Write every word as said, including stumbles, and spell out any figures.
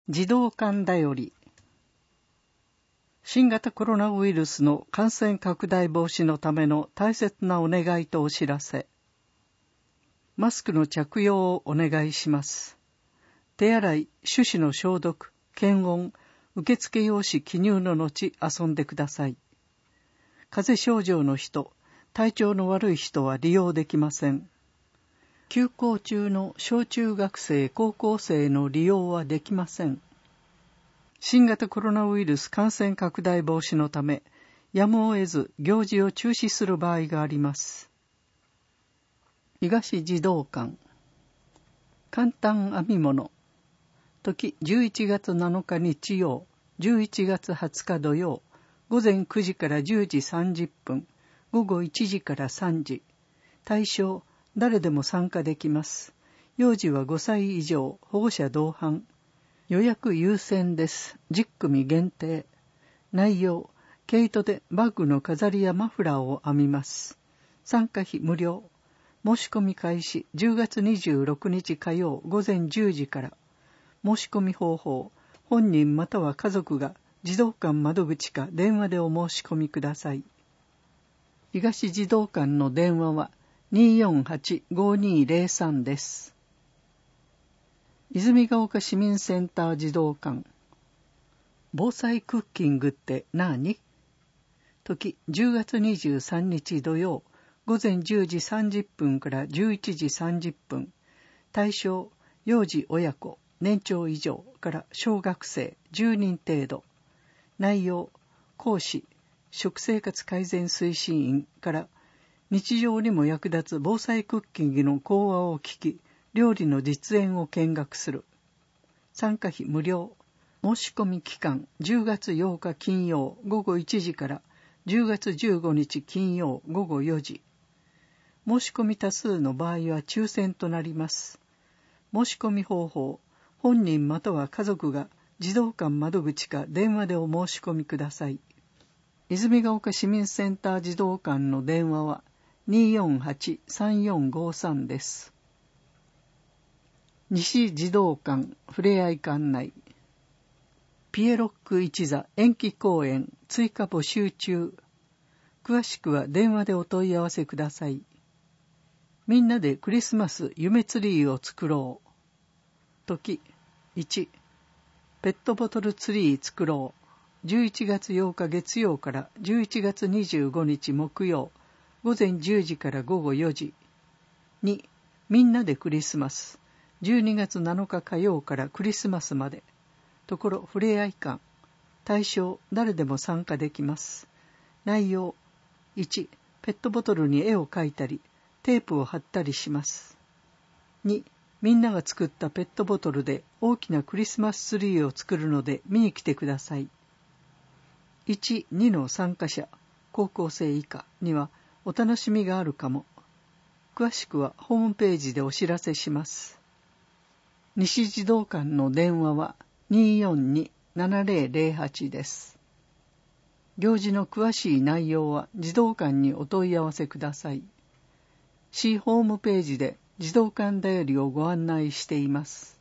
児童館だより。新型コロナウイルスの感染拡大防止のための大切なお願いとお知らせ。マスクの着用をお願いします。手洗い、手指の消毒、検温、受付用紙記入の後遊んでください。風邪症状の人、体調の悪い人は利用できません。休校中の小中学生、高校生の利用はできません。新型コロナウイルス感染拡大防止のため、やむを得ず行事を中止する場合があります。東児童館。簡単編み物。時じゅういちがつなのか日曜、じゅういちがつはつか土曜、午前くじからじゅうじさんじゅっぷん、午後いちじからさんじ。対象、誰でも参加できます。幼児はごさい以上、保護者同伴。予約優先です。じゅっくみ限定。内容、毛糸でバッグの飾りやマフラーを編みます。参加費無料。申し込み開始じゅうがつにじゅうろくにち火曜午前じゅうじから。申し込み方法、本人または家族が児童館窓口か電話でお申し込みください。東児童館の電話はにーよんはち ごーにーぜろさんです。泉ヶ丘市民センター児童館。防災クッキングって何？時じゅうがつにじゅうさんにち土曜、午前じゅうじさんじゅっぷんからじゅういちじさんじゅっぷん。対象、幼児親子、年長以上から小学生じゅうにん程度。内容、講師、食生活改善推進員から日常にも役立つ防災クッキングの講話を聞き、料理の実演を見学する。参加費無料。申し込み期間じゅうがつようか金曜午後いちじからじゅうがつじゅうごにち金曜午後よじ。申し込み多数の場合は抽選となります。申し込み方法、本人または家族が児童館窓口か電話でお申し込みください。泉ヶ丘市民センター児童館の電話はにーよんはち さんよんごさんです。西児童館ふれあい館内。ピエロック一座延期公演追加募集中。詳しくは電話でお問い合わせください。みんなでクリスマス夢ツリーを作ろう。時いち、ペットボトルツリー作ろう。じゅういちがつようか月曜からじゅういちがつにじゅうごにち木曜、午前じゅうじから午後よじ。に、みんなでクリスマス。じゅうにがつなのか火曜からクリスマスまで。ところふれあい館。対象、誰でも参加できます。内容、いち、ペットボトルに絵を描いたり、テープを貼ったりします。に、みんなが作ったペットボトルで大きなクリスマスツリーを作るので見に来てください。いち、にの参加者、高校生以下にはお楽しみがあるかも。詳しくはホームページでお知らせします。西児童館の電話はにーよんに ななぜろぜろはちです。行事の詳しい内容は児童館にお問い合わせください。市ホームページで児童館だよりをご案内しています。